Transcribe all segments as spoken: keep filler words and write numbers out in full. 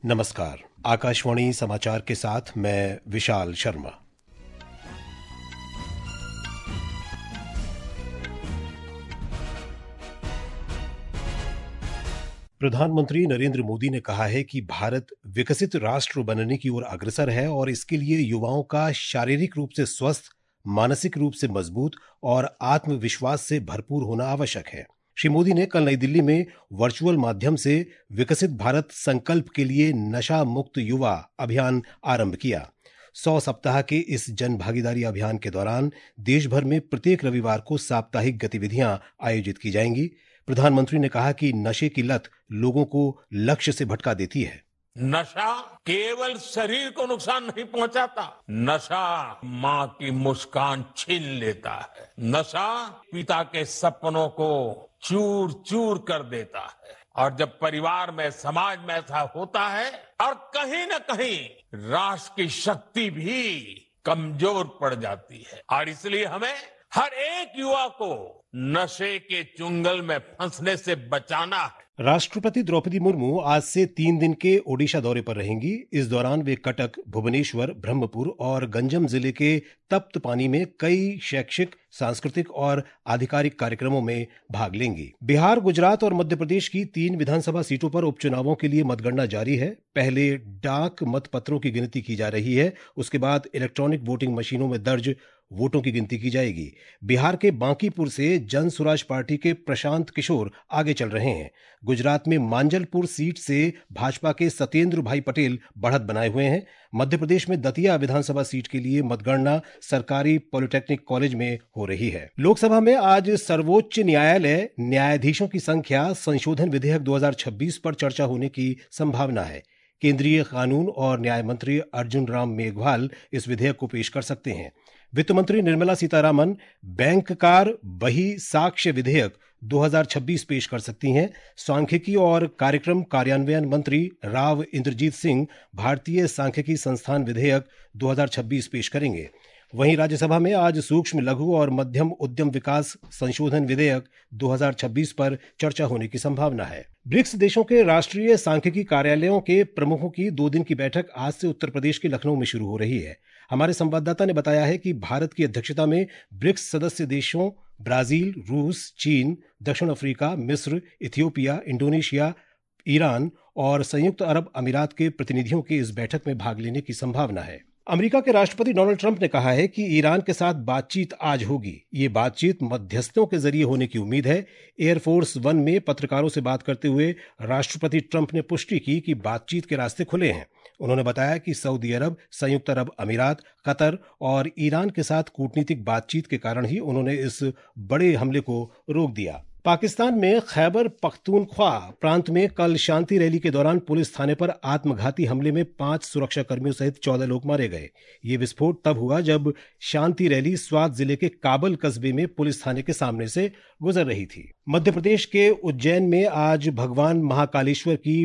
नमस्कार। आकाशवाणी समाचार के साथ मैं विशाल शर्मा। प्रधानमंत्री नरेंद्र मोदी ने कहा है कि भारत विकसित राष्ट्र बनने की ओर अग्रसर है और इसके लिए युवाओं का शारीरिक रूप से स्वस्थ, मानसिक रूप से मजबूत और आत्मविश्वास से भरपूर होना आवश्यक है। श्री मोदी ने कल नई दिल्ली में वर्चुअल माध्यम से विकसित भारत संकल्प के लिए नशा मुक्त युवा अभियान आरंभ किया। सौ सप्ताह के इस जन भागीदारी अभियान के दौरान देश भर में प्रत्येक रविवार को साप्ताहिक गतिविधियां आयोजित की जाएंगी। प्रधानमंत्री ने कहा कि नशे की लत लोगों को लक्ष्य से भटका देती है। नशा केवल शरीर को नुकसान नहीं पहुंचाता, नशा माँ की मुस्कान छीन लेता है। नशा पिता के सपनों को चूर चूर कर देता है और जब परिवार में, समाज में ऐसा होता है और कहीं न कहीं राष्ट्र की शक्ति भी कमजोर पड़ जाती है। और इसलिए हमें हर एक युवा को नशे के चुंगल में फंसने से बचाना है। राष्ट्रपति द्रौपदी मुर्मू आज से तीन दिन के ओडिशा दौरे पर रहेंगी। इस दौरान वे कटक, भुवनेश्वर, ब्रह्मपुर और गंजम जिले के तप्त पानी में कई शैक्षिक, सांस्कृतिक और आधिकारिक कार्यक्रमों में भाग लेंगी। बिहार, गुजरात और मध्य प्रदेश की तीन विधानसभा सीटों पर उपचुनावों के लिए मतगणना जारी है। पहले डाक मत पत्रों की गिनती की जा रही है, उसके बाद इलेक्ट्रॉनिक वोटिंग मशीनों में दर्ज वोटों की गिनती की जाएगी। बिहार के बांकीपुर से जन सुराज पार्टी के प्रशांत किशोर आगे चल रहे हैं। गुजरात में मांजलपुर सीट से भाजपा के सत्येंद्र भाई पटेल बढ़त बनाए हुए हैं। मध्य प्रदेश में दतिया विधानसभा सीट के लिए मतगणना सरकारी पॉलिटेक्निक कॉलेज में हो रही है। लोकसभा में आज सर्वोच्च न्यायालय न्यायाधीशों की संख्या संशोधन विधेयक दो हज़ार छब्बीस पर चर्चा होने की संभावना है। केंद्रीय कानून और न्याय मंत्री अर्जुन राम मेघवाल इस विधेयक को पेश कर सकते हैं। वित्त मंत्री निर्मला सीतारामन बैंककार बही साक्ष्य विधेयक दो हज़ार छब्बीस पेश कर सकती हैं। सांख्यिकी और कार्यक्रम कार्यान्वयन मंत्री राव इंद्रजीत सिंह भारतीय सांख्यिकी संस्थान विधेयक दो हज़ार छब्बीस पेश करेंगे। वहीं राज्यसभा में आज सूक्ष्म, लघु और मध्यम उद्यम विकास संशोधन विधेयक दो हज़ार छब्बीस पर चर्चा होने की संभावना है। ब्रिक्स देशों के राष्ट्रीय सांख्यिकी कार्यालयों के प्रमुखों की दो दिन की बैठक आज से उत्तर प्रदेश के लखनऊ में शुरू हो रही है। हमारे संवाददाता ने बताया है कि भारत की अध्यक्षता में ब्रिक्स सदस्य देशों ब्राजील, रूस, चीन, दक्षिण अफ्रीका, मिस्र, इथियोपिया, इंडोनेशिया, ईरान और संयुक्त अरब अमीरात के प्रतिनिधियों के इस बैठक में भाग लेने की संभावना है। अमेरिका के राष्ट्रपति डोनाल्ड ट्रंप ने कहा है कि ईरान के साथ बातचीत आज होगी। ये बातचीत मध्यस्थों के जरिए होने की उम्मीद है। एयरफोर्स वन में पत्रकारों से बात करते हुए राष्ट्रपति ट्रंप ने पुष्टि की कि बातचीत के रास्ते खुले हैं। उन्होंने बताया कि सऊदी अरब, संयुक्त अरब अमीरात, कतर और ईरान के साथ कूटनीतिक बातचीत के कारण ही उन्होंने इस बड़े हमले को रोक दिया। पाकिस्तान में खैबर पख्तूनख्वा प्रांत में कल शांति रैली के दौरान पुलिस थाने पर आत्मघाती हमले में पांच सुरक्षा कर्मियों सहित चौदह लोग मारे गए। ये विस्फोट तब हुआ जब शांति रैली स्वात जिले के काबल कस्बे में पुलिस थाने के सामने से गुजर रही थी। मध्य प्रदेश के उज्जैन में आज भगवान महाकालेश्वर की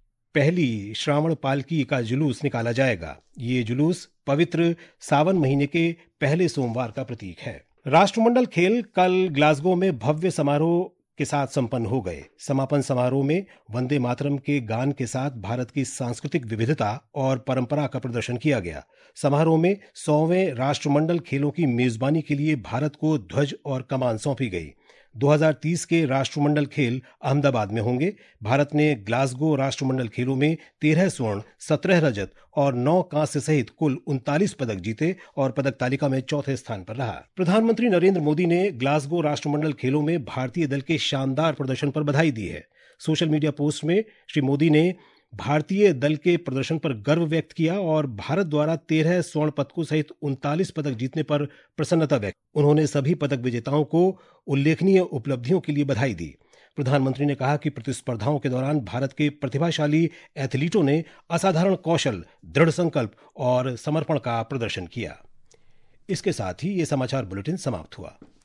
पहली श्रावण पालकी का जुलूस निकाला जाएगा। ये जुलूस पवित्र सावन महीने के पहले सोमवार का प्रतीक है। राष्ट्रमंडल खेल कल ग्लासगो में भव्य समारोह के साथ संपन्न हो गए। समापन समारोह में वंदे मातरम के गान के साथ भारत की सांस्कृतिक विविधता और परंपरा का प्रदर्शन किया गया। समारोह में सौवें राष्ट्रमंडल खेलों की मेजबानी के लिए भारत को ध्वज और कमान सौंपी गई। दो हज़ार तीस के राष्ट्रमंडल खेल अहमदाबाद में होंगे। भारत ने ग्लासगो राष्ट्रमंडल खेलों में तेरह स्वर्ण, सत्रह रजत और नौ कांस्य सहित कुल उनतालीस पदक जीते और पदक तालिका में चौथे स्थान पर रहा। प्रधानमंत्री नरेंद्र मोदी ने ग्लासगो राष्ट्रमंडल खेलों में भारतीय दल के शानदार प्रदर्शन पर बधाई दी है। सोशल मीडिया पोस्ट में श्री मोदी ने भारतीय दल के प्रदर्शन पर गर्व व्यक्त किया और भारत द्वारा तेरह स्वर्ण पदकों सहित उनतालीस पदक जीतने पर प्रसन्नता व्यक्त। उन्होंने सभी पदक विजेताओं को उल्लेखनीय उपलब्धियों के लिए बधाई दी। प्रधानमंत्री ने कहा कि प्रतिस्पर्धाओं के दौरान भारत के प्रतिभाशाली एथलीटों ने असाधारण कौशल, दृढ़ संकल्प और समर्पण का प्रदर्शन किया। इसके साथ ही ये समाचार बुलेटिन समाप्त हुआ।